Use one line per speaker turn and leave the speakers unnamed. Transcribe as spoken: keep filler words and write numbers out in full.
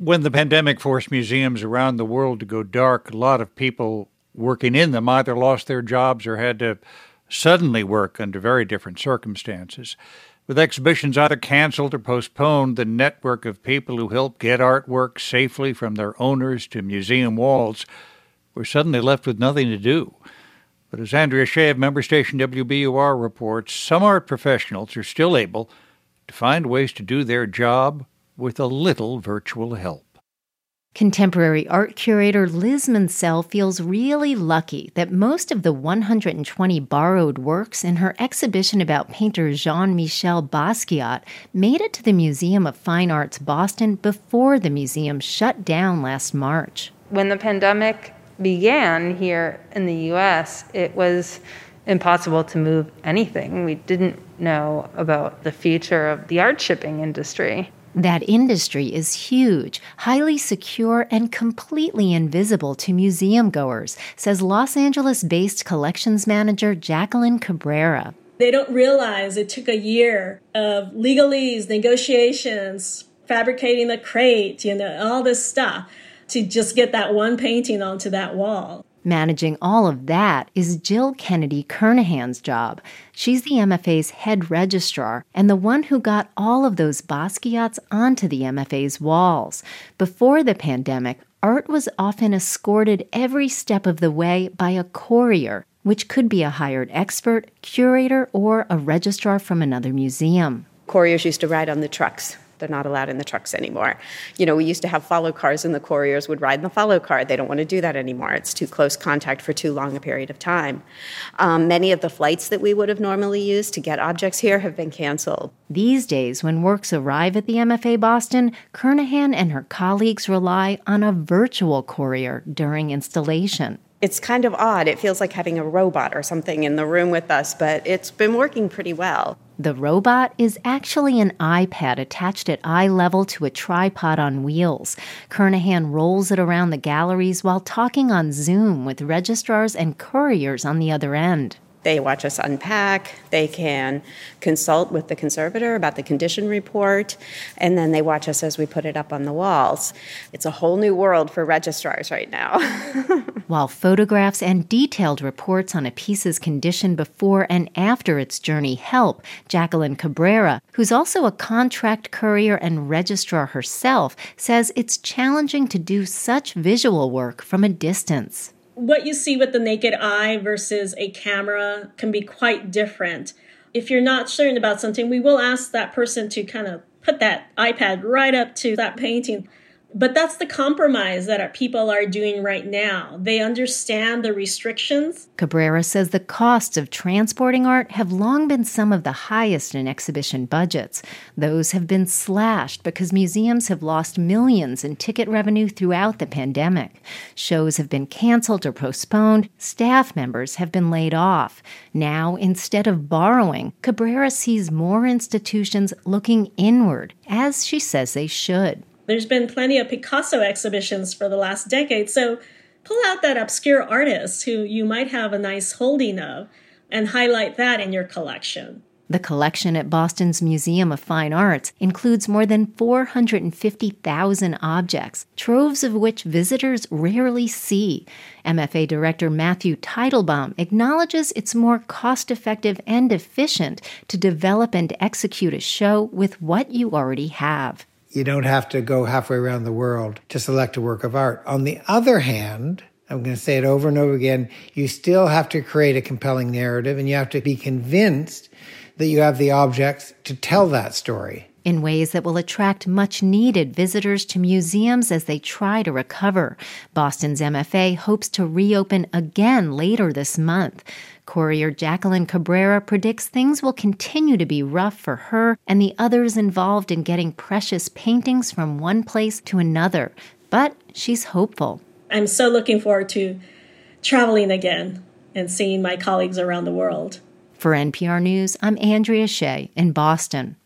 When the pandemic forced museums around the world to go dark, a lot of people working in them either lost their jobs or had to suddenly work under very different circumstances. With exhibitions either canceled or postponed, the network of people who help get artwork safely from their owners to museum walls were suddenly left with nothing to do. But as Andrea Shea of member station W B U R reports, some art professionals are still able to find ways to do their job with a little virtual help.
Contemporary art curator Liz Mansell feels really lucky that most of the one hundred twenty borrowed works in her exhibition about painter Jean-Michel Basquiat made it to the Museum of Fine Arts Boston before the museum shut down last March.
When the pandemic began here in the U S, it was impossible to move anything. We didn't know about the future of the art shipping industry.
That industry is huge, highly secure, and completely invisible to museum goers, says Los Angeles-based collections manager Jacqueline Cabrera.
They don't realize it took a year of legalese, negotiations, fabricating the crate, you know, all this stuff to just get that one painting onto that wall.
Managing all of that is Jill Kennedy Kernahan's job. She's the M F A's head registrar and the one who got all of those Basquiats onto the M F A's walls. Before the pandemic, art was often escorted every step of the way by a courier, which could be a hired expert, curator, or a registrar from another museum.
Couriers used to ride on the trucks. They're not allowed in the trucks anymore. You know, we used to have follow cars and the couriers would ride in the follow car. They don't want to do that anymore. It's too close contact for too long a period of time. Um, many of the flights that we would have normally used to get objects here have been canceled.
These days, when works arrive at the M F A Boston, Kernahan and her colleagues rely on a virtual courier during installation.
It's kind of odd. It feels like having a robot or something in the room with us, but it's been working pretty well.
The robot is actually an iPad attached at eye level to a tripod on wheels. Kernahan rolls it around the galleries while talking on Zoom with registrars and couriers on the other end.
They watch us unpack, they can consult with the conservator about the condition report, and then they watch us as we put it up on the walls. It's a whole new world for registrars right now.
While photographs and detailed reports on a piece's condition before and after its journey help, Jacqueline Cabrera, who's also a contract courier and registrar herself, says it's challenging to do such visual work from a distance.
What you see with the naked eye versus a camera can be quite different. If you're not certain about something, we will ask that person to kind of put that iPad right up to that painting. But that's the compromise that our people are doing right now. They understand the restrictions.
Cabrera says the costs of transporting art have long been some of the highest in exhibition budgets. Those have been slashed because museums have lost millions in ticket revenue throughout the pandemic. Shows have been canceled or postponed. Staff members have been laid off. Now, instead of borrowing, Cabrera sees more institutions looking inward, as she says they should.
There's been plenty of Picasso exhibitions for the last decade, so pull out that obscure artist who you might have a nice holding of and highlight that in your collection.
The collection at Boston's Museum of Fine Arts includes more than four hundred fifty thousand objects, troves of which visitors rarely see. M F A Director Matthew Teitelbaum acknowledges it's more cost-effective and efficient to develop and execute a show with what you already have.
You don't have to go halfway around the world to select a work of art. On the other hand, I'm going to say it over and over again, you still have to create a compelling narrative, and you have to be convinced that you have the objects to tell that story.
In ways that will attract much-needed visitors to museums as they try to recover. Boston's M F A hopes to reopen again later this month. Courier Jacqueline Cabrera predicts things will continue to be rough for her and the others involved in getting precious paintings from one place to another. But she's hopeful.
I'm so looking forward to traveling again and seeing my colleagues around the world.
For N P R News, I'm Andrea Shea in Boston.